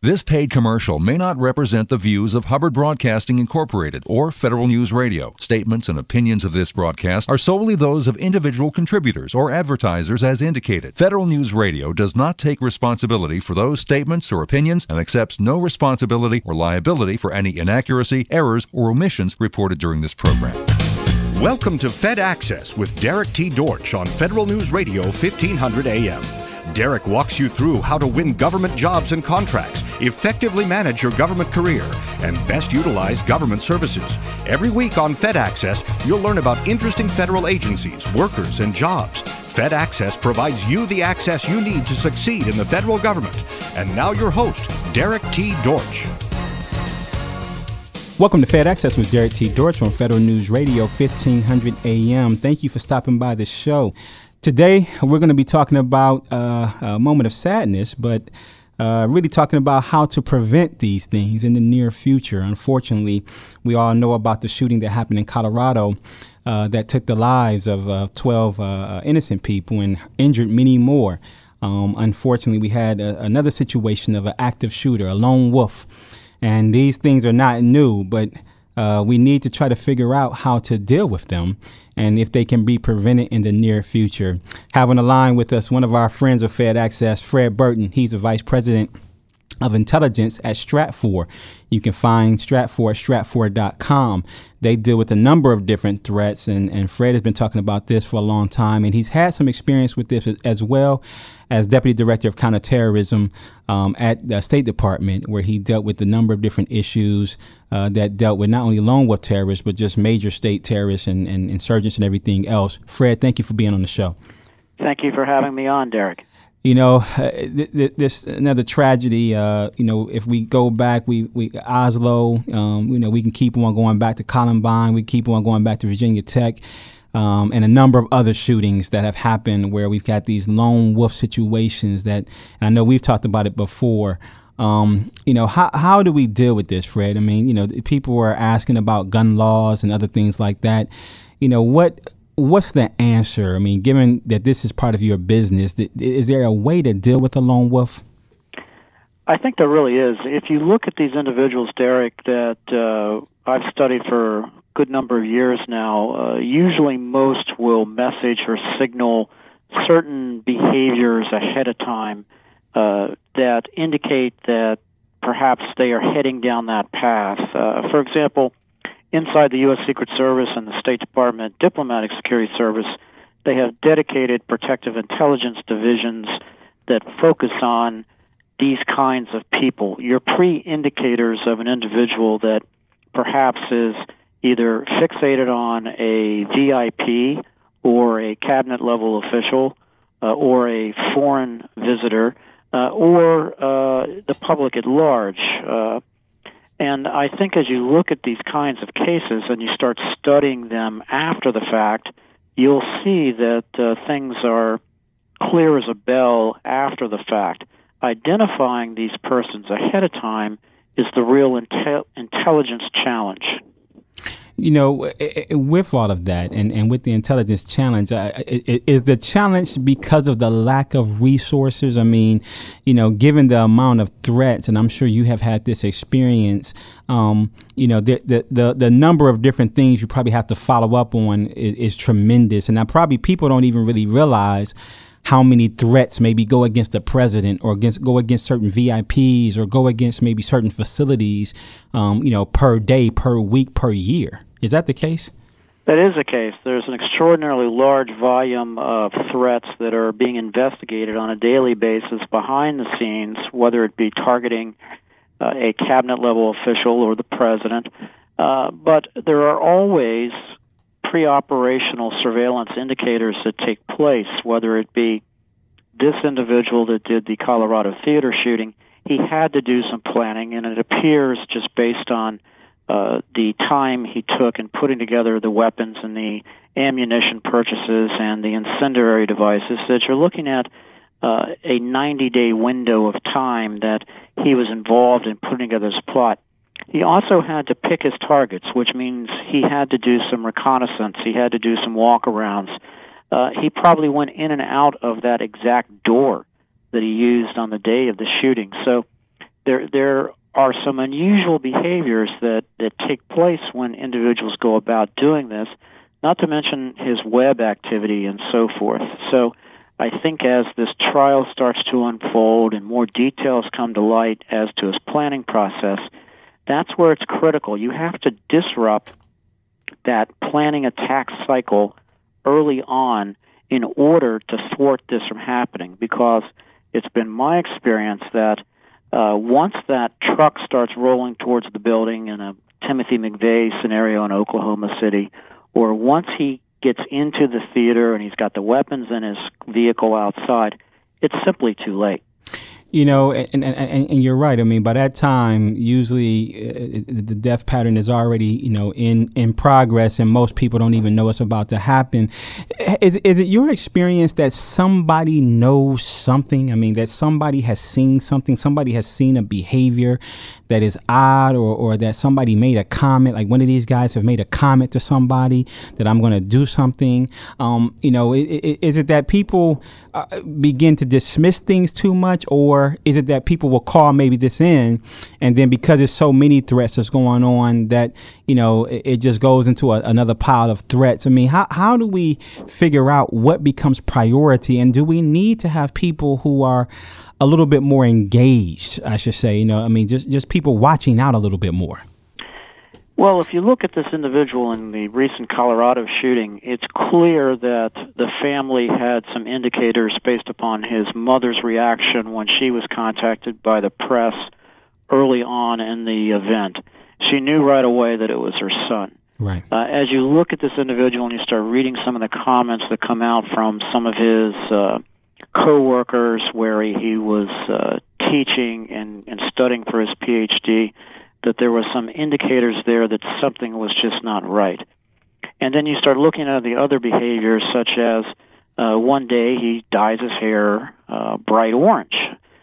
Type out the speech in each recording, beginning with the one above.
This paid commercial may not represent the views of Hubbard Broadcasting Incorporated or Federal News Radio. Statements and opinions of this broadcast are solely those of individual contributors or advertisers as indicated. Federal News Radio does not take responsibility for those statements or opinions and accepts no responsibility or liability for any inaccuracy, errors, or omissions reported during this program. Welcome to Fed Access with Derek T. Dortch on Federal News Radio 1500 AM. Derek walks you through how to win government jobs and contracts, effectively manage your government career, and best utilize government services. Every week on Fed Access, you'll learn about interesting federal agencies, workers, and jobs. Fed Access provides you the access you need to succeed in the federal government. And now your host, Derek T. Dortch. Welcome to Fed Access with Derek T. Dortch on Federal News Radio 1500 AM. Thank you for stopping by the show. Today, we're going to be talking about a moment of sadness, but really talking about how to prevent these things in the near future. Unfortunately, we all know about the shooting that happened in Colorado that took the lives of 12 innocent people and injured many more. Unfortunately, we had another situation of an active shooter, a lone wolf. And these things are not new, but we need to try to figure out how to deal with them and if they can be prevented in the near future. Having a line with us, one of our friends of Fed Access, Fred Burton. He's the Vice President of Intelligence at Stratfor. You can find Stratfor at stratfor.com. They deal with a number of different threats, and Fred has been talking about this for a long time, and he's had some experience with this as well as Deputy Director of Counterterrorism at the State Department, where he dealt with a number of different issues that dealt with not only lone wolf terrorists, but just major state terrorists and insurgents and everything else. Fred, thank you for being on the show. Thank you for having me on, Derek. You know, this another tragedy. If we go back, we Oslo. We can keep on going back to Columbine. We keep on going back to Virginia Tech, and a number of other shootings that have happened where we've got these lone wolf situations that, and I know we've talked about it before. How do we deal with this, Fred? I mean, people are asking about gun laws and other things like that. What's the answer? I mean, given that this is part of your business, is there a way to deal with a lone wolf? I think there really is. If you look at these individuals, Derek, that I've studied for a good number of years now, usually most will message or signal certain behaviors ahead of time that indicate that perhaps they are heading down that path. For example, inside the U.S. Secret Service and the State Department Diplomatic Security Service, they have dedicated protective intelligence divisions that focus on these kinds of people. Your pre-indicators of an individual that perhaps is either fixated on a VIP or a cabinet-level official or a foreign visitor or the public at large. And I think as you look at these kinds of cases and you start studying them after the fact, you'll see that things are clear as a bell after the fact. Identifying these persons ahead of time is the real intelligence challenge. With all of that and with the intelligence challenge, is the challenge because of the lack of resources? I mean, given the amount of threats, and I'm sure you have had this experience, the number of different things you probably have to follow up on is tremendous. And now probably people don't even really realize how many threats maybe go against the president or go against certain VIPs or go against maybe certain facilities, per day, per week, per year. Is that the case? That is the case. There's an extraordinarily large volume of threats that are being investigated on a daily basis behind the scenes, whether it be targeting a cabinet-level official or the president. But there are always pre-operational surveillance indicators that take place, whether it be this individual that did the Colorado theater shooting. He had to do some planning, and it appears just based on the time he took in putting together the weapons and the ammunition purchases and the incendiary devices that you're looking at a 90-day window of time that he was involved in putting together this plot. He also had to pick his targets, which means he had to do some reconnaissance. He had to do some walkarounds. He probably went in and out of that exact door that he used on the day of the shooting. So there are some unusual behaviors that take place when individuals go about doing this, not to mention his web activity and so forth. So I think as this trial starts to unfold and more details come to light as to his planning process, that's where it's critical. You have to disrupt that planning attack cycle early on in order to thwart this from happening, because it's been my experience that once that truck starts rolling towards the building in a Timothy McVeigh scenario in Oklahoma City, or once he gets into the theater and he's got the weapons in his vehicle outside, it's simply too late. You know, and you're right. I mean, by that time, usually the death pattern is already, you know, in progress, and most people don't even know it's about to happen. Is it your experience that somebody knows something? I mean, that somebody has seen something, somebody has seen a behavior that is odd, or that somebody made a comment, like one of these guys have made a comment to somebody that I'm going to do something. You know, is it that people begin to dismiss things too much, or is it that people will call maybe this in, and then because there's so many threats that's going on that, you know, it just goes into another pile of threats? I mean, how do we figure out what becomes priority, and do we need to have people who are a little bit more engaged, I should say, you know, I mean, just people watching out a little bit more? Well, if you look at this individual in the recent Colorado shooting, it's clear that the family had some indicators based upon his mother's reaction when she was contacted by the press early on in the event. She knew right away that it was her son. Right. As you look at this individual and you start reading some of the comments that come out from some of his co-workers where he was teaching and studying for his PhD, that there were some indicators there that something was just not right. And then you start looking at the other behaviors, such as one day he dyes his hair bright orange.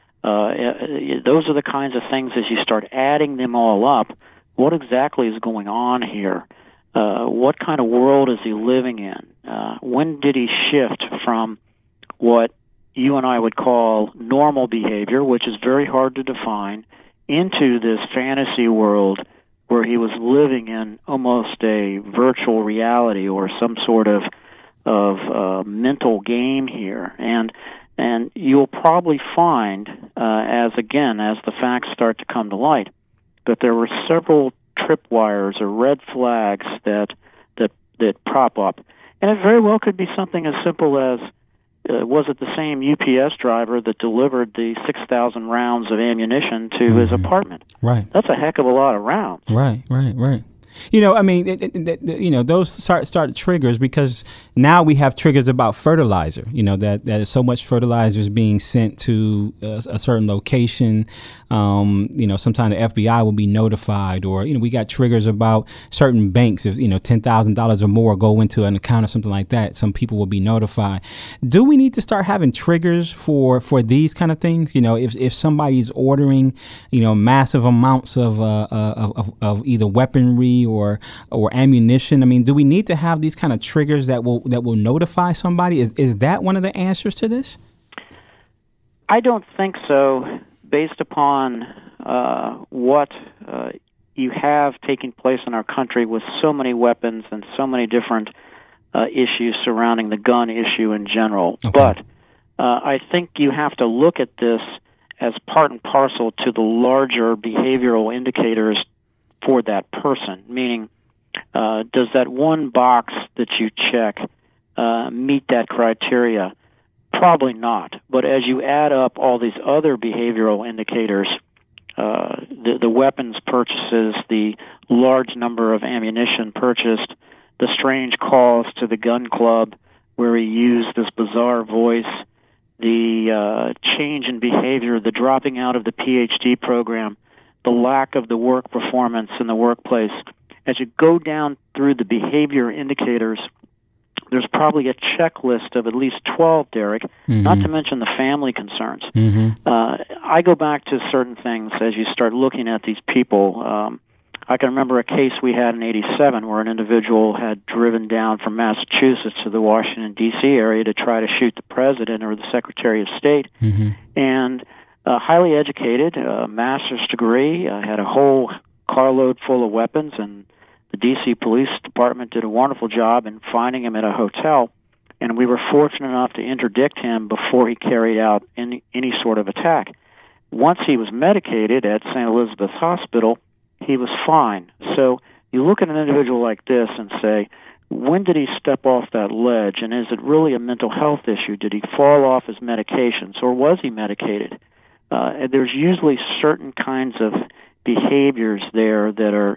Those are the kinds of things, as you start adding them all up, what exactly is going on here? What kind of world is he living in? When did he shift from what you and I would call normal behavior, which is very hard to define, into this fantasy world where he was living in almost a virtual reality or some sort of mental game here? And you'll probably find, as the facts start to come to light, that there were several tripwires or red flags that prop up. And it very well could be something as simple as, was it the same UPS driver that delivered the 6,000 rounds of ammunition to his apartment? Right. That's a heck of a lot of rounds. Right. You know, I mean, you know, those start triggers, because now we have triggers about fertilizer, you know, that so much fertilizer is being sent to a certain location. You know, sometimes the FBI will be notified, or, you know, we got triggers about certain banks. If, you know, $10,000 or more go into an account or something like that, some people will be notified. Do we need to start having triggers for these kind of things? You know, if somebody's ordering, you know, massive amounts of either weaponry or ammunition, I mean, do we need to have these kind of triggers that will notify somebody? Is that one of the answers to this? I don't think so, based upon what you have taking place in our country with so many weapons and so many different issues surrounding the gun issue in general. Okay. But I think you have to look at this as part and parcel to the larger behavioral indicators for that person, meaning does that one box that you check meet that criteria? Probably not. But as you add up all these other behavioral indicators, the weapons purchases, the large number of ammunition purchased, the strange calls to the gun club where he used this bizarre voice, the change in behavior, the dropping out of the PhD program, the lack of the work performance in the workplace. As you go down through the behavior indicators, there's probably a checklist of at least 12, Derek, not to mention the family concerns. I go back to certain things as you start looking at these people. I can remember a case we had in '87 where an individual had driven down from Massachusetts to the Washington, D.C. area to try to shoot the president or the Secretary of State. And highly educated, master's degree, had a whole carload full of weapons, and the D.C. Police Department did a wonderful job in finding him at a hotel, and we were fortunate enough to interdict him before he carried out any sort of attack. Once he was medicated at St. Elizabeth's Hospital, he was fine. So you look at an individual like this and say, when did he step off that ledge, and is it really a mental health issue? Did he fall off his medications, or was he medicated? There's usually certain kinds of behaviors there that are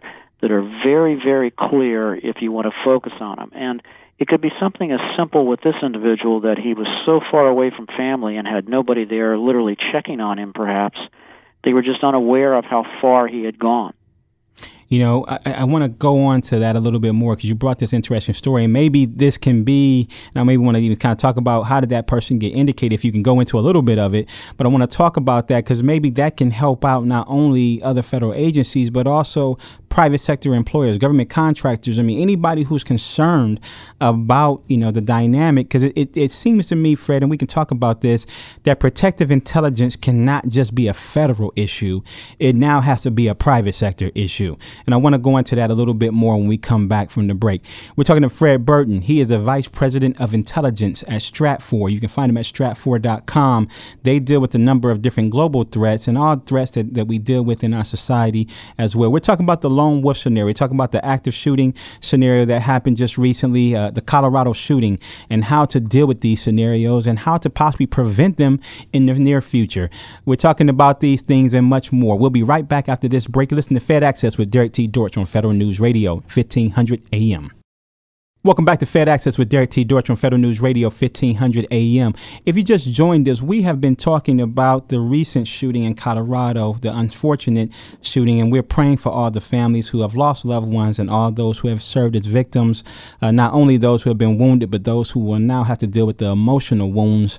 very, very clear if you want to focus on them. And it could be something as simple with this individual that he was so far away from family and had nobody there literally checking on him, perhaps. They were just unaware of how far he had gone. You know, I want to go on to that a little bit more because you brought this interesting story, and maybe this can be, and I maybe want to even kind of talk about how did that person get indicated, if you can go into a little bit of it, but I want to talk about that because maybe that can help out not only other federal agencies, but also private sector employers, government contractors. I mean, anybody who's concerned about, you know, the dynamic, because it seems to me, Fred, and we can talk about this, that protective intelligence cannot just be a federal issue. It now has to be a private sector issue. And I want to go into that a little bit more when we come back from the break. We're talking to Fred Burton. He is a vice president of intelligence at Stratfor. You can find him at stratfor.com. They deal with a number of different global threats and all threats that we deal with in our society as well. We're talking about the lone wolf scenario. We're talking about the active shooting scenario that happened just recently, the Colorado shooting, and how to deal with these scenarios and how to possibly prevent them in the near future. We're talking about these things and much more. We'll be right back after this break. Listen to Fed Access with Derek T. Dortch on Federal News Radio, 1500 AM. Welcome back to Fed Access with Derek T. Dortch on Federal News Radio, 1500 AM. If you just joined us, we have been talking about the recent shooting in Colorado, the unfortunate shooting, and we're praying for all the families who have lost loved ones and all those who have served as victims, not only those who have been wounded, but those who will now have to deal with the emotional wounds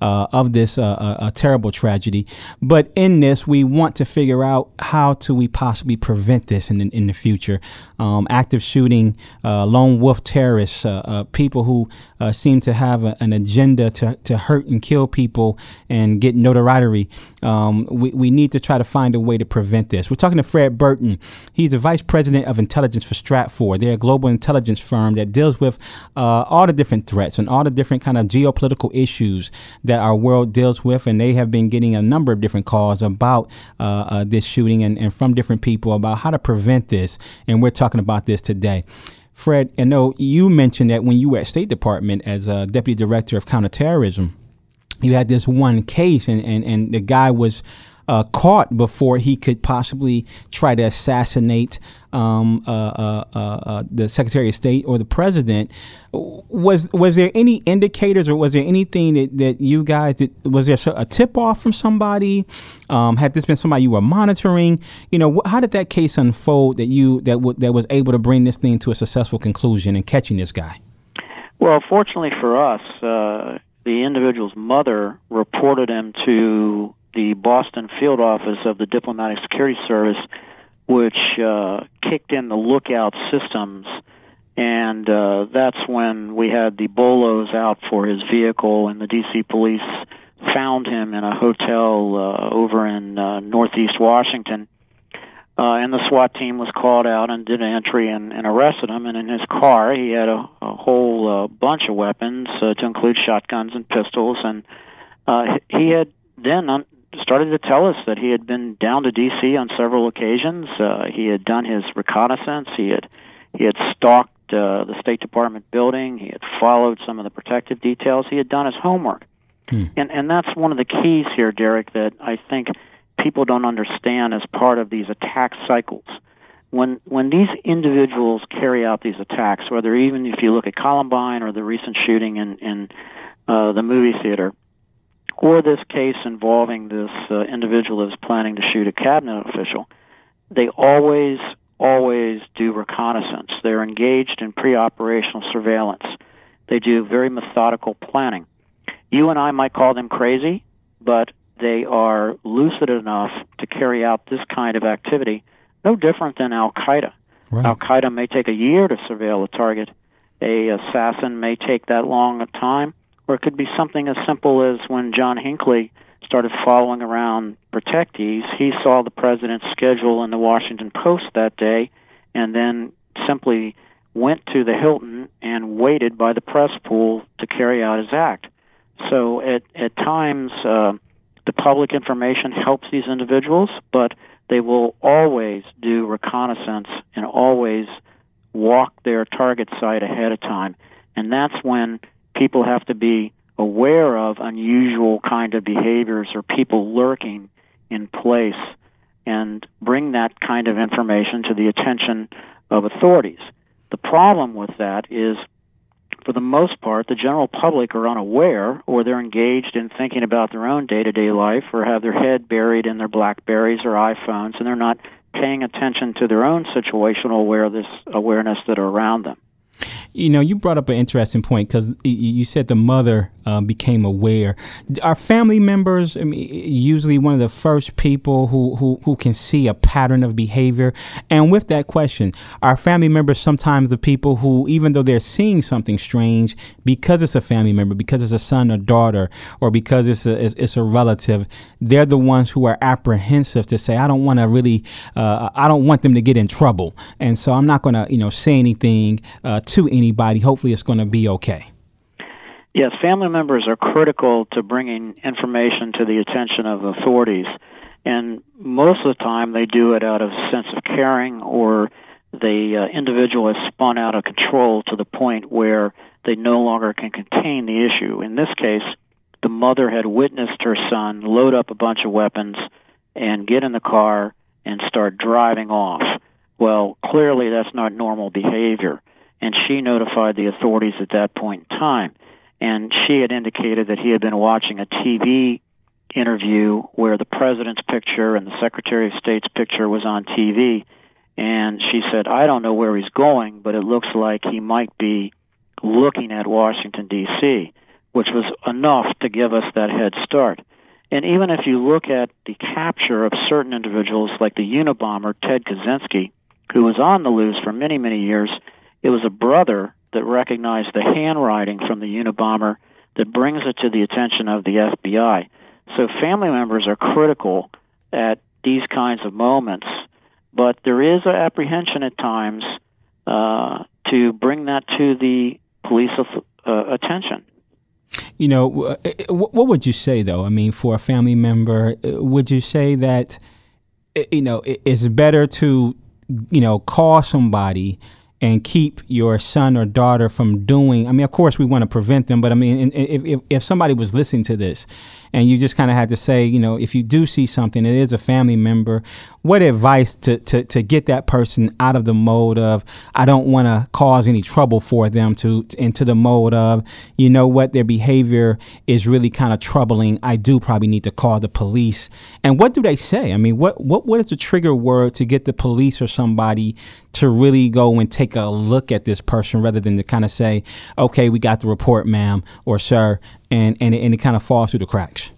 of this terrible tragedy. But in this, we want to figure out how do we possibly prevent this in the future. Active shooting, lone wolf terrorists, people who seem to have an agenda to hurt and kill people and get notoriety. We need to try to find a way to prevent this. We're talking to Fred Burton. He's the vice president of intelligence for Stratfor. They're a global intelligence firm that deals with all the different threats and all the different kind of geopolitical issues that our world deals with. And they have been getting a number of different calls about this shooting and from different people about how to prevent this. And we're talking about this today. Fred, I know you mentioned that when you were at State Department as a deputy director of counterterrorism, you had this one case and the guy was caught before he could possibly try to assassinate the Secretary of State or the president. Was there any indicators or was there anything that you guys did? Was there a tip off from somebody? Had this been somebody you were monitoring? You know, how did that case unfold that was able to bring this thing to a successful conclusion and catching this guy? Well, fortunately for us, the individual's mother reported him to the Boston field office of the Diplomatic Security Service, which kicked in the lookout systems, and that's when we had the bolos out for his vehicle, and the D.C. police found him in a hotel over in northeast Washington, and the SWAT team was called out and did an entry and arrested him, and in his car he had a whole bunch of weapons, to include shotguns and pistols, and he had then started to tell us that he had been down to D.C. on several occasions. He had done his reconnaissance. He had stalked the State Department building. He had followed some of the protective details. He had done his homework. And that's one of the keys here, Derek, that I think people don't understand as part of these attack cycles. When these individuals carry out these attacks, whether even if you look at Columbine or the recent shooting in the movie theater, or this case involving this individual that was planning to shoot a cabinet official, they always do reconnaissance. They're engaged in pre-operational surveillance. They do very methodical planning. You and I might call them crazy, but they are lucid enough to carry out this kind of activity, no different than Al-Qaeda. Right. Al-Qaeda may take a year to surveil a target. A assassin may take that long a time. Or it could be something as simple as when John Hinckley started following around protectees, he saw the president's schedule in the Washington Post that day and then simply went to the Hilton and waited by the press pool to carry out his act. So at times, the public information helps these individuals, but they will always do reconnaissance and always walk their target site ahead of time. And that's when people have to be aware of unusual kind of behaviors or people lurking in place and bring that kind of information to the attention of authorities. The problem with that is, for the most part, the general public are unaware, or they're engaged in thinking about their own day-to-day life, or have their head buried in their BlackBerries or iPhones, and they're not paying attention to their own situational awareness that are around them. You know, you brought up an interesting point because you said the mother became aware. Are family members, I mean, usually one of the first people who can see a pattern of behavior? And with that question, are family members sometimes the people who, even though they're seeing something strange, because it's a family member, because it's a son or daughter, or because it's a relative, they're the ones who are apprehensive to say, I don't want to really, I don't want them to get in trouble, and so I'm not going to, say anything to anybody. Hopefully it's going to be okay. Yes, family members are critical to bringing information to the attention of authorities, and most of the time they do it out of a sense of caring, or the individual has spun out of control to the point where they no longer can contain the issue. In this case, the mother had witnessed her son load up a bunch of weapons and get in the car and start driving off. Well, clearly that's not normal behavior, and she notified the authorities at that point in time. And she had indicated that he had been watching a TV interview where the president's picture and the Secretary of State's picture was on TV. And she said, I don't know where he's going, but it looks like he might be looking at Washington, D.C., which was enough to give us that head start. And even if you look at the capture of certain individuals, like the Unabomber, Ted Kaczynski, who was on the loose for many, many years, it was a brother that recognized the handwriting from the Unabomber that brings it to the attention of the FBI. So family members are critical at these kinds of moments, but there is an apprehension at times to bring that to the police attention. What would you say, though? I mean, for a family member, would you say that, it's better to, call somebody and keep your son or daughter from doing, I mean, of course we want to prevent them, but I mean, if somebody was listening to this and you just kind of had to say, if you do see something, it is a family member, what advice to get that person out of the mode of, I don't want to cause any trouble for them, to into the mode of, what, their behavior is really kind of troubling. I do probably need to call the police. And what do they say? I mean, what is the trigger word to get the police or somebody to really go and take a look at this person, rather than to kind of say, okay, we got the report, ma'am or sir, and it kind of falls through the cracks?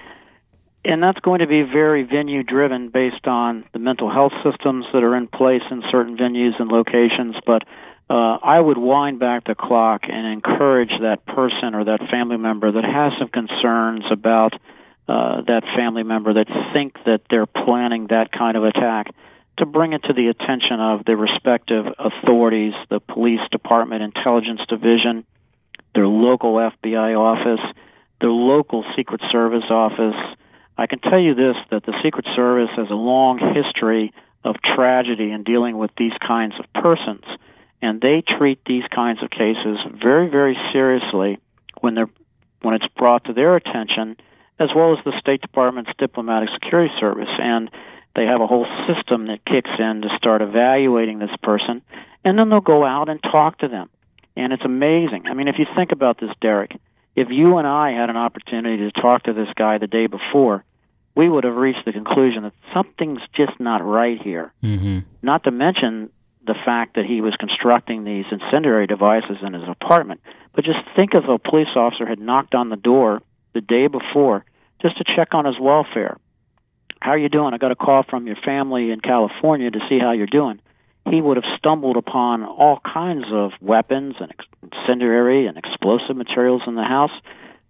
And that's going to be very venue-driven based on the mental health systems that are in place in certain venues and locations. But I would wind back the clock and encourage that person or that family member that has some concerns about that family member that think that they're planning that kind of attack, to bring it to the attention of the respective authorities, the police department, intelligence division, their local FBI office, their local Secret Service office. I can tell you this, that the Secret Service has a long history of tragedy in dealing with these kinds of persons, and they treat these kinds of cases very, very seriously when it's brought to their attention, as well as the State Department's Diplomatic Security Service. And they have a whole system that kicks in to start evaluating this person, and then they'll go out and talk to them. And it's amazing. I mean, if you think about this, Derek, if you and I had an opportunity to talk to this guy the day before, we would have reached the conclusion that something's just not right here. Mm-hmm. Not to mention the fact that he was constructing these incendiary devices in his apartment. But just think if a police officer had knocked on the door the day before just to check on his welfare. How are you doing? I got a call from your family in California to see how you're doing. He would have stumbled upon all kinds of weapons and incendiary and explosive materials in the house.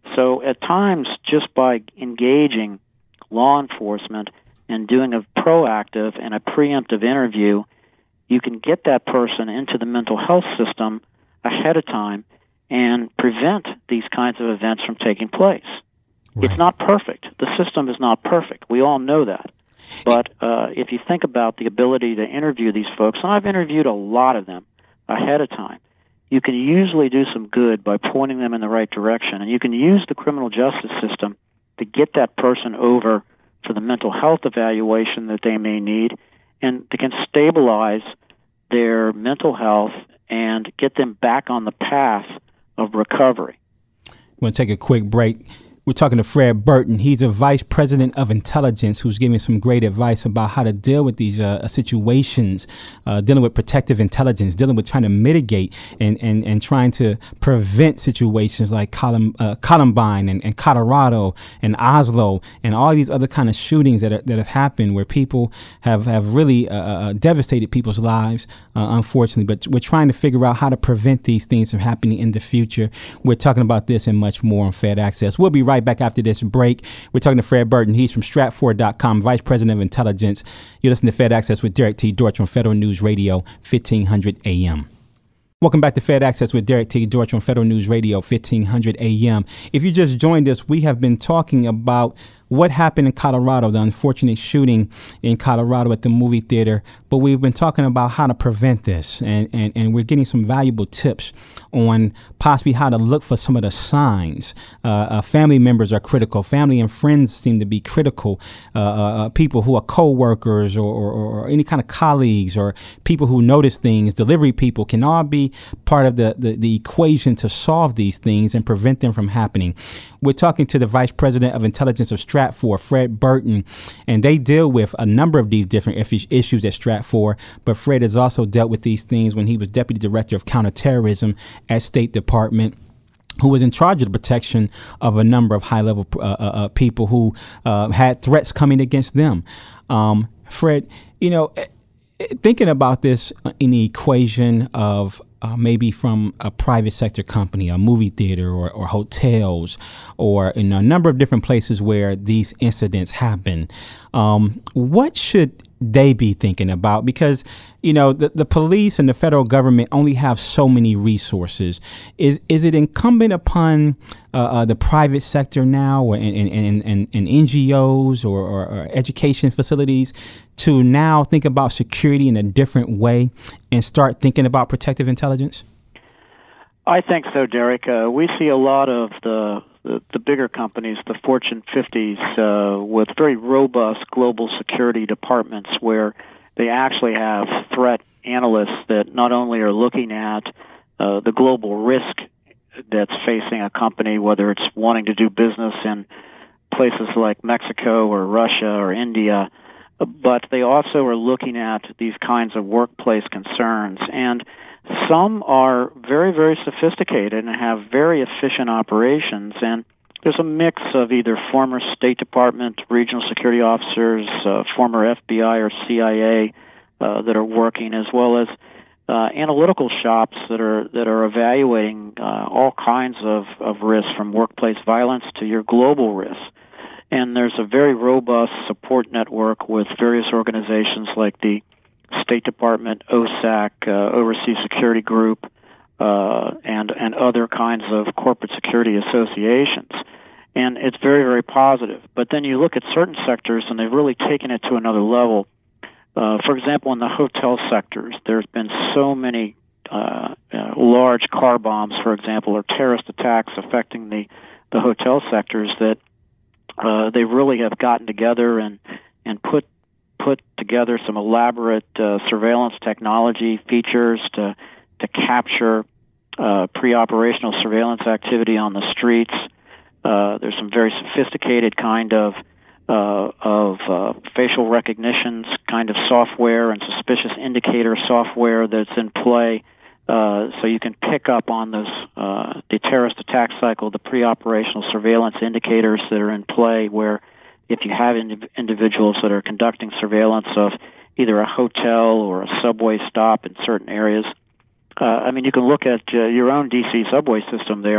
So at times, just by engaging law enforcement and doing a proactive and a preemptive interview, you can get that person into the mental health system ahead of time and prevent these kinds of events from taking place. Right. It's not perfect. The system is not perfect. We all know that. But if you think about the ability to interview these folks, and I've interviewed a lot of them ahead of time, you can usually do some good by pointing them in the right direction. And you can use the criminal justice system to get that person over for the mental health evaluation that they may need, and they can stabilize their mental health and get them back on the path of recovery. We're going to take a quick break. We're talking to Fred Burton. He's a vice president of intelligence who's giving some great advice about how to deal with these situations, dealing with protective intelligence, dealing with trying to mitigate and trying to prevent situations like Columbine and Colorado and Oslo and all these other kind of shootings that have happened where people have really devastated people's lives, unfortunately. But we're trying to figure out how to prevent these things from happening in the future. We're talking about this and much more on Fed Access. We'll be right back after this break. We're talking to Fred Burton. He's from Stratfor.com, Vice President of Intelligence. You listen to Fed Access with Derek T. Dortch on Federal News Radio, 1500 AM. Welcome back to Fed Access with Derek T. Dortch on Federal News Radio, 1500 AM. If you just joined us, we have been talking about what happened in Colorado, the unfortunate shooting in Colorado at the movie theater. But we've been talking about how to prevent this, and we're getting some valuable tips on possibly how to look for some of the signs. Family members are critical. Family and friends seem to be critical. People who are co-workers or any kind of colleagues or people who notice things, delivery people, can all be part of the equation to solve these things and prevent them from happening. We're talking to the Vice President of Intelligence of Stratfor, Fred Burton, and they deal with a number of these different issues at Stratfor, but Fred has also dealt with these things when he was Deputy Director of Counterterrorism at State Department, who was in charge of the protection of a number of high-level people who had threats coming against them. Fred, thinking about this in the equation of maybe from a private sector company, a movie theater or hotels or in a number of different places where these incidents happen, what should they be thinking about? Because, the police and the federal government only have so many resources. Is it incumbent upon the private sector now and NGOs or education facilities to now think about security in a different way and start thinking about protective intelligence? I think so, Derek. We see a lot of the bigger companies, the Fortune 50s, with very robust global security departments where they actually have threat analysts that not only are looking at the global risk that's facing a company, whether it's wanting to do business in places like Mexico or Russia or India, but they also are looking at these kinds of workplace concerns. And some are very, very sophisticated and have very efficient operations. And there's a mix of either former State Department regional security officers, former FBI or CIA that are working, as well as analytical shops that are evaluating all kinds of risks, from workplace violence to your global risks. And there's a very robust support network with various organizations like the State Department, OSAC, Overseas Security Group, and other kinds of corporate security associations. And it's very, very positive. But then you look at certain sectors, and they've really taken it to another level. For example, in the hotel sectors, there's been so many large car bombs, for example, or terrorist attacks affecting the hotel sectors that they really have gotten together and put together some elaborate surveillance technology features to capture pre-operational surveillance activity on the streets. There's some very sophisticated kind of facial recognition kind of software and suspicious indicator software that's in play, so you can pick up on those the terrorist attack cycle, the pre-operational surveillance indicators that are in play, where if you have individuals that are conducting surveillance of either a hotel or a subway stop in certain areas. You can look at your own D.C. subway system there.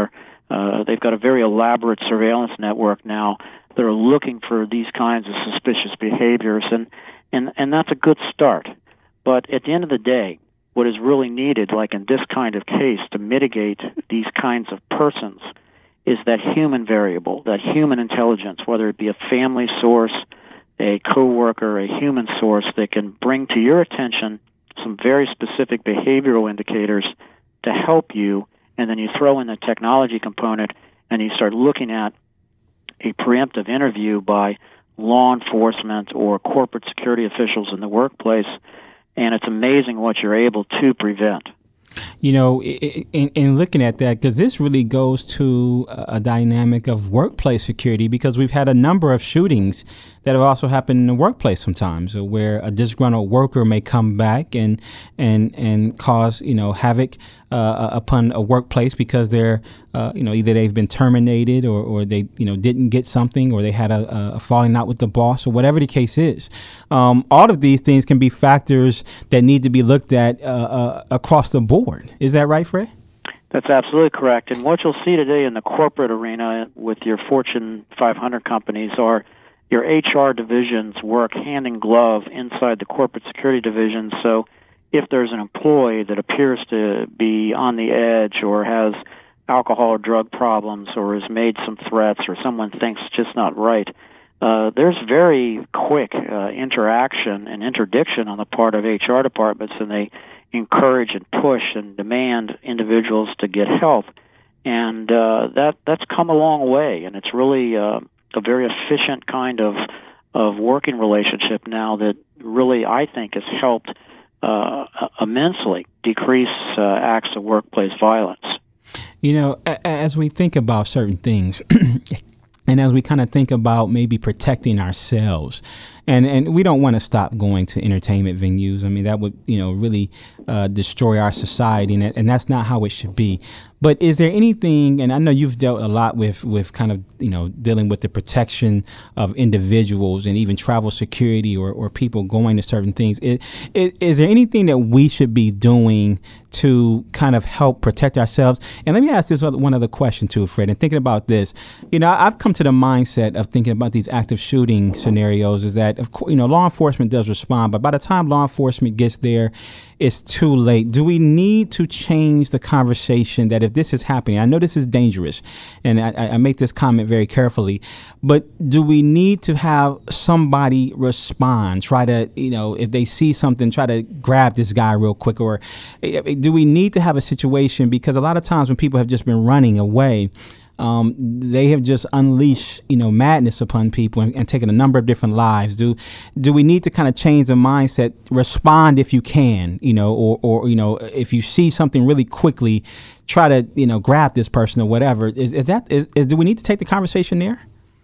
They've got a very elaborate surveillance network now that are looking for these kinds of suspicious behaviors, and that's a good start. But at the end of the day, what is really needed, like in this kind of case, to mitigate these kinds of persons is that human variable, that human intelligence, whether it be a family source, a coworker, a human source that can bring to your attention some very specific behavioral indicators to help you, and then you throw in the technology component and you start looking at a preemptive interview by law enforcement or corporate security officials in the workplace, and it's amazing what you're able to prevent. You know, in looking at that, because this really goes to a dynamic of workplace security, because we've had a number of shootings that have also happened in the workplace sometimes, where a disgruntled worker may come back and cause, havoc upon a workplace because they're, either they've been terminated or they, didn't get something, or they had a falling out with the boss, or whatever the case is. All of these things can be factors that need to be looked at across the board. Is that right, Fred? That's absolutely correct. And what you'll see today in the corporate arena with your Fortune 500 companies are your HR divisions work hand in glove inside the corporate security division. So if there's an employee that appears to be on the edge or has alcohol or drug problems or has made some threats or someone thinks it's just not right, there's very quick interaction and interdiction on the part of HR departments, and they encourage and push and demand individuals to get help. And that's come a long way, and it's really a very efficient kind of working relationship now that really, I think, has helped immensely decrease acts of workplace violence. As we think about certain things, and as we kind of think about maybe protecting ourselves, and we don't want to stop going to entertainment venues. I mean, that would, really destroy our society, and that's not how it should be. But is there anything, and I know you've dealt a lot with kind of, dealing with the protection of individuals and even travel security or people going to certain things. Is there anything that we should be doing to kind of help protect ourselves? And let me ask this one other question too, Fred, and thinking about this, I've come to the mindset of thinking about these active shooting scenarios is that, of course, law enforcement does respond, but by the time law enforcement gets there, it's too late. Do we need to change the conversation that if this is happening, I know this is dangerous, and I make this comment very carefully, but do we need to have somebody respond, try to, if they see something, try to grab this guy real quick, or do we need to have a situation, because a lot of times when people have just been running away, they have just unleashed, madness upon people and taken a number of different lives. Do we need to kind of change the mindset, respond if you can, or if you see something really quickly, try to, grab this person or whatever. Do we need to take the conversation there?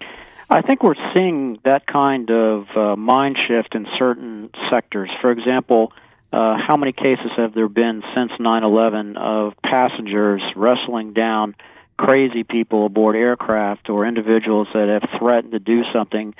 I think we're seeing that kind of mind shift in certain sectors. For example, how many cases have there been since 9/11 of passengers wrestling down crazy people aboard aircraft or individuals that have threatened to do something,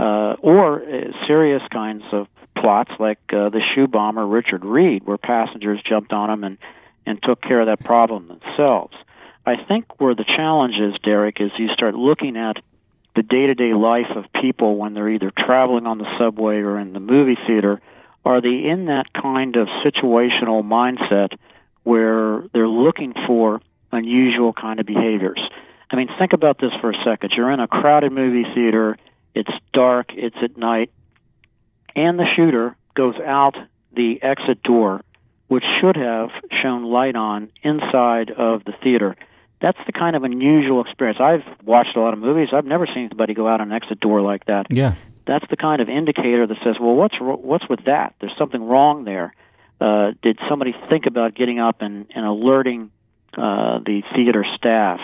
or serious kinds of plots like the shoe bomber Richard Reed, where passengers jumped on him and took care of that problem themselves. I think where the challenge is, Derek, is you start looking at the day-to-day life of people when they're either traveling on the subway or in the movie theater. Are they in that kind of situational mindset where they're looking for unusual kind of behaviors? I mean, think about this for a second. You're in a crowded movie theater, it's dark, it's at night, and the shooter goes out the exit door, which should have shown light on inside of the theater. That's the kind of unusual experience. I've watched a lot of movies. I've never seen anybody go out an exit door like that. Yeah. That's the kind of indicator that says, well, what's with that? There's something wrong there. Did somebody think about getting up and alerting the theater staff?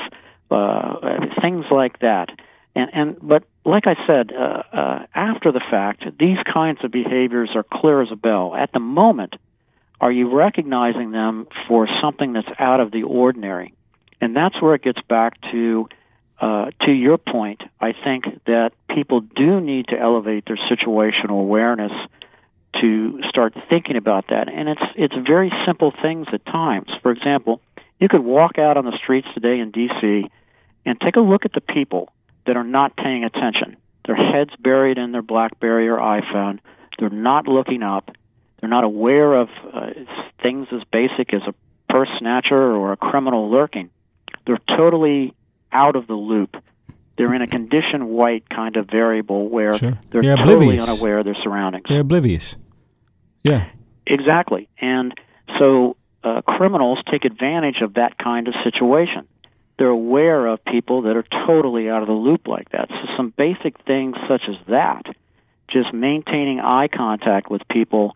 Things like that. But like I said, after the fact, these kinds of behaviors are clear as a bell. At the moment, are you recognizing them for something that's out of the ordinary? And that's where it gets back to your point. I think that people do need to elevate their situational awareness to start thinking about that. And it's very simple things at times. For example, you could walk out on the streets today in D.C., and take a look at the people that are not paying attention. Their heads buried in their BlackBerry or iPhone. They're not looking up. They're not aware of things as basic as a purse snatcher or a criminal lurking. They're totally out of the loop. They're in a condition white kind of variable where they're totally unaware of their surroundings. They're oblivious. Yeah. Exactly. And so criminals take advantage of that kind of situation. They're aware of people that are totally out of the loop like that. So some basic things such as that, just maintaining eye contact with people,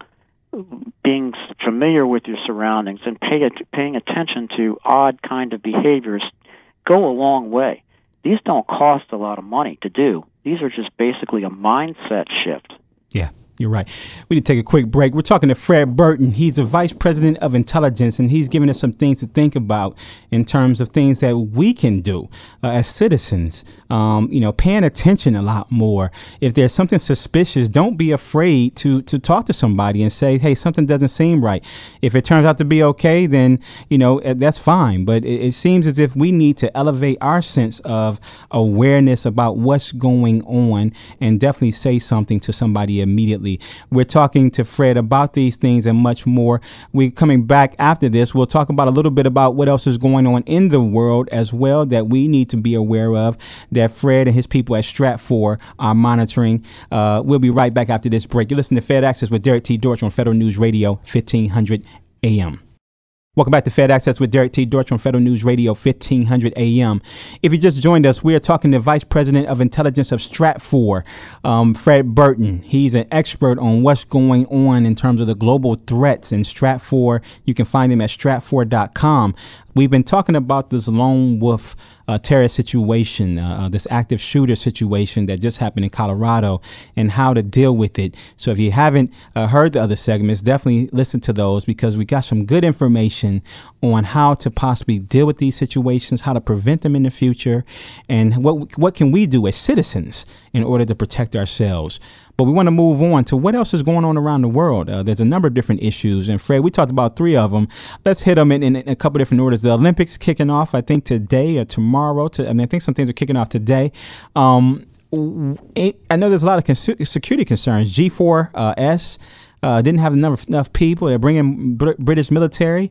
being familiar with your surroundings, and paying attention to odd kind of behaviors go a long way. These don't cost a lot of money to do. These are just basically a mindset shift. Yeah. You're right. We need to take a quick break. We're talking to Fred Burton. He's the Vice President of Intelligence, and he's giving us some things to think about in terms of things that we can do as citizens. Paying attention a lot more. If there's something suspicious, don't be afraid to talk to somebody and say, hey, something doesn't seem right. If it turns out to be okay, then, that's fine. But it seems as if we need to elevate our sense of awareness about what's going on and definitely say something to somebody immediately. We're talking to Fred about these things and much more. We're coming back after this. We'll talk about a little bit about what else is going on in the world as well that we need to be aware of, that Fred and his people at Stratfor are monitoring. We'll be right back after this break. You're listening to Fed Access with Derek T. Dortch on Federal News Radio, 1500 AM. Welcome back to Fed Access with Derek T. Dortch on Federal News Radio, 1500 AM. If you just joined us, we are talking to Vice President of Intelligence of Stratfor, Fred Burton. He's an expert on what's going on in terms of the global threats in Stratfor. You can find him at stratfor.com. We've been talking about this lone wolf terrorist situation, this active shooter situation that just happened in Colorado, and how to deal with it. So if you haven't heard the other segments, definitely listen to those, because we got some good information on how to possibly deal with these situations, how to prevent them in the future, and what can we do as citizens in order to protect ourselves. But we want to move on to what else is going on around the world. There's a number of different issues. And Fred, we talked about 3 of them. Let's hit them in a couple different orders. The Olympics kicking off, I think, today or tomorrow. I think some things are kicking off today. I know there's a lot of security concerns. G4S didn't have enough people. They're bringing British military.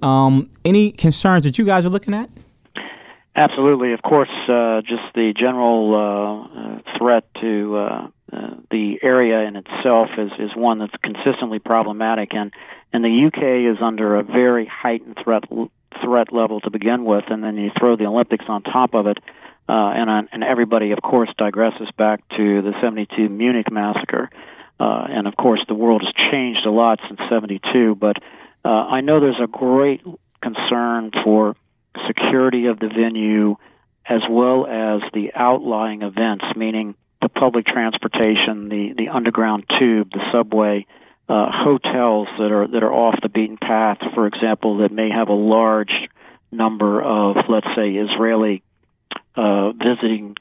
Any concerns that you guys are looking at? Absolutely. Of course, just the general threat to the area in itself is one that's consistently problematic, and the UK is under a very heightened threat level to begin with, and then you throw the Olympics on top of it, and everybody, of course, digresses back to the 72 Munich massacre, and of course the world has changed a lot since 72, but I know there's a great concern for security of the venue as well as the outlying events, meaning the public transportation, the underground tube, the subway, hotels that are off the beaten path, for example, that may have a large number of, let's say, Israeli visiting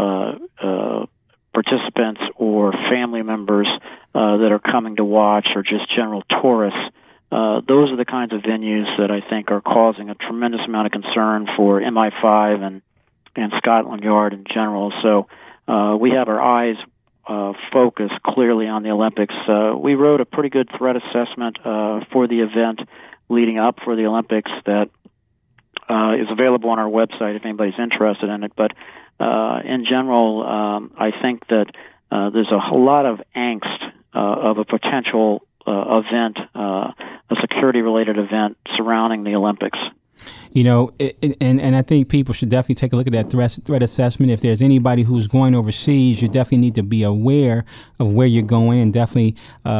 participants or family members that are coming to watch, or just general tourists. Those are the kinds of venues that I think are causing a tremendous amount of concern for MI5 and Scotland Yard in general. So we have our eyes focused clearly on the Olympics. We wrote a pretty good threat assessment for the event leading up for the Olympics that is available on our website if anybody's interested in it. But in general, I think that there's a lot of angst of a potential event, a security-related event surrounding the Olympics. And I think people should definitely take a look at that threat assessment. If there's anybody who's going overseas, you definitely need to be aware of where you're going, and definitely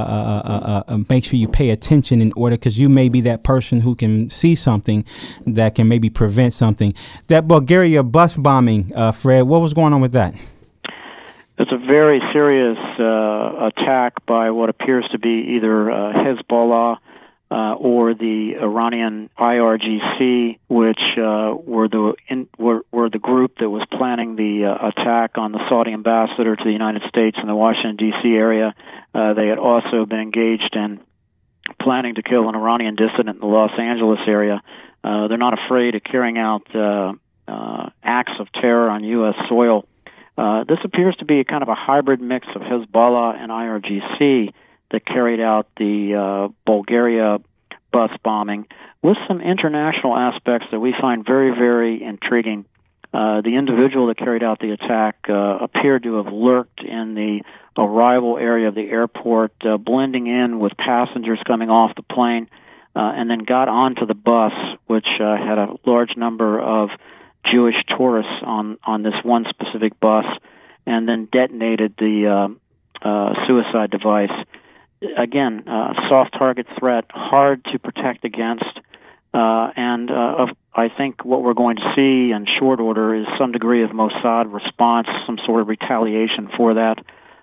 make sure you pay attention in order, because you may be that person who can see something that can maybe prevent something. That Bulgaria bus bombing, Fred, what was going on with that? It's a very serious attack by what appears to be either Hezbollah or the Iranian IRGC, which were the group that was planning the attack on the Saudi ambassador to the United States in the Washington, D.C. area. They had also been engaged in planning to kill an Iranian dissident in the Los Angeles area. They're not afraid of carrying out acts of terror on U.S. soil. This appears to be kind of a hybrid mix of Hezbollah and IRGC that carried out the Bulgaria bus bombing with some international aspects that we find very, very intriguing. The individual that carried out the attack appeared to have lurked in the arrival area of the airport, blending in with passengers coming off the plane, and then got onto the bus, which had a large number of Jewish tourists on this one specific bus, and then detonated the suicide device. Again, soft target threat, hard to protect against, and I think what we're going to see in short order is some degree of Mossad response, some sort of retaliation for that,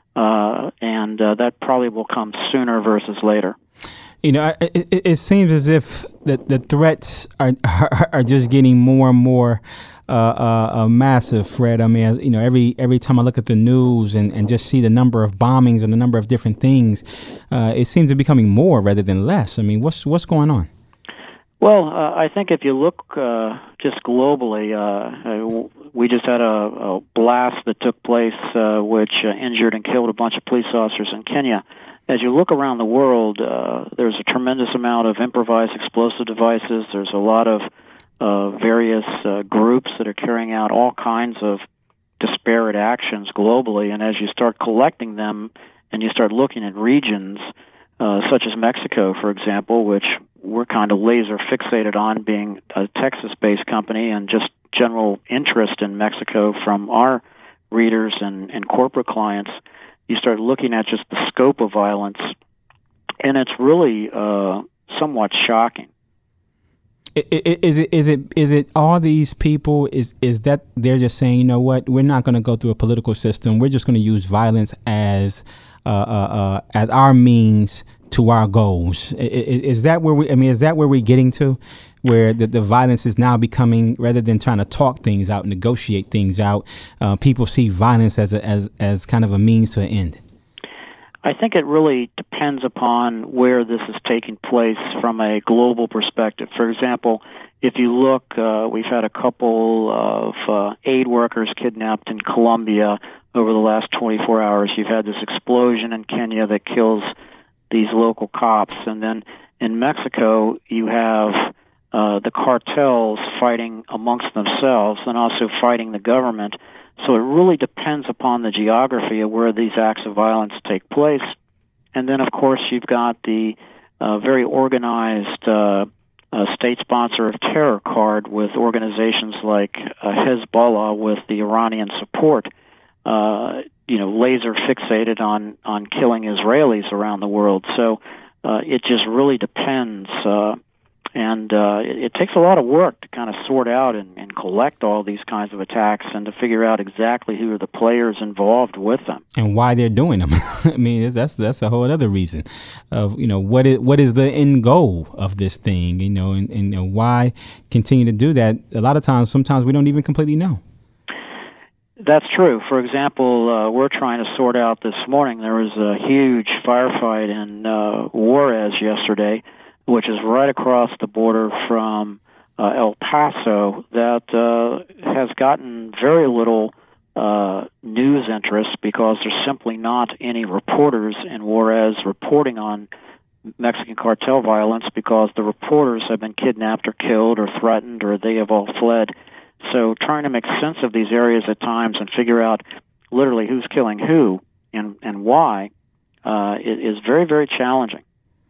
and that probably will come sooner versus later. You know, it seems as if the threats are just getting more and more massive, Fred. I mean, as, you know, every time I look at the news and just see the number of bombings and the number of different things, it seems to be becoming more rather than less. I mean, what's going on? Well, I think if you look just globally, we just had a blast that took place which injured and killed a bunch of police officers in Kenya. As you look around the world, there's a tremendous amount of improvised explosive devices. There's a lot of various groups that are carrying out all kinds of disparate actions globally. And as you start collecting them and you start looking at regions, such as Mexico, for example, which we're kind of laser fixated on being a Texas-based company and just general interest in Mexico from our readers and corporate clients, you start looking at just the scope of violence, and it's really somewhat shocking. Is it all these people? Is that they're just saying, you know what, we're not going to go through a political system. We're just going to use violence as our means to our goals. Is that where we? I mean, is that where we're getting to, where the violence is now becoming, rather than trying to talk things out, negotiate things out, people see violence as kind of a means to an end? I think it really depends upon where this is taking place from a global perspective. For example, if you look, we've had a couple of aid workers kidnapped in Colombia over the last 24 hours. You've had this explosion in Kenya that kills these local cops. And then in Mexico, you have the cartels fighting amongst themselves and also fighting the government. So it really depends upon the geography of where these acts of violence take place. And then, of course, you've got the very organized state sponsor of terror card with organizations like Hezbollah with the Iranian support, laser fixated on killing Israelis around the world. So it just really depends. And it takes a lot of work to kind of sort out and collect all these kinds of attacks and to figure out exactly who are the players involved with them and why they're doing them. I mean, that's a whole other reason of what is the end goal of this thing, and why continue to do that. A lot of times, sometimes we don't even completely know. That's true. For example, we're trying to sort out this morning. There was a huge firefight in Juarez yesterday, which is right across the border from El Paso, that has gotten very little news interest because there's simply not any reporters in Juarez reporting on Mexican cartel violence, because the reporters have been kidnapped or killed or threatened, or they have all fled. So trying to make sense of these areas at times and figure out literally who's killing who and why is very, very challenging.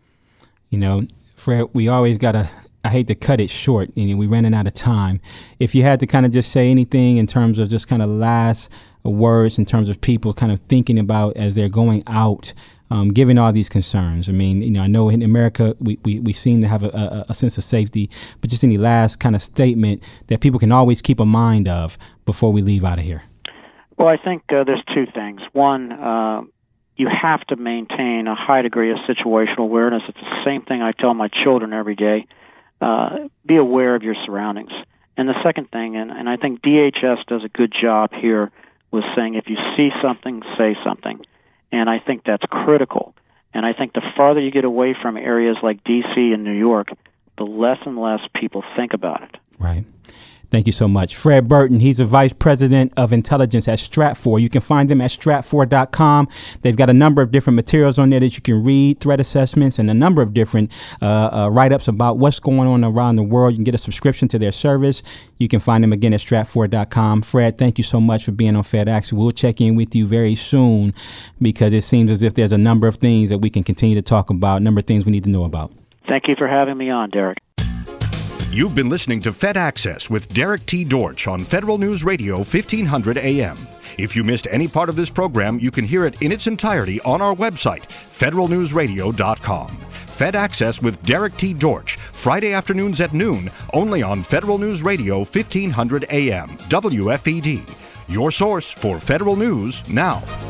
Fred, we always I hate to cut it short, we're running out of time. If you had to kind of just say anything in terms of just kind of last words in terms of people kind of thinking about as they're going out, given all these concerns. I mean, I know in America we seem to have a sense of safety, but just any last kind of statement that people can always keep a mind of before we leave out of here. Well, I think there's two things. One, you have to maintain a high degree of situational awareness. It's the same thing I tell my children every day. Be aware of your surroundings. And the second thing, and I think DHS does a good job here with saying if you see something, say something. And I think that's critical. And I think the farther you get away from areas like D.C. and New York, the less and less people think about it. Right. Thank you so much. Fred Burton, he's the Vice President of Intelligence at Stratfor. You can find them at stratfor.com. They've got a number of different materials on there that you can read, threat assessments, and a number of different write-ups about what's going on around the world. You can get a subscription to their service. You can find them again at stratfor.com. Fred, thank you so much for being on FedEx. We'll check in with you very soon because it seems as if there's a number of things that we can continue to talk about, a number of things we need to know about. Thank you for having me on, Derek. You've been listening to Fed Access with Derek T. Dortch on Federal News Radio 1500 AM. If you missed any part of this program, you can hear it in its entirety on our website, federalnewsradio.com. Fed Access with Derek T. Dortch, Friday afternoons at noon, only on Federal News Radio 1500 AM, WFED. Your source for Federal News now.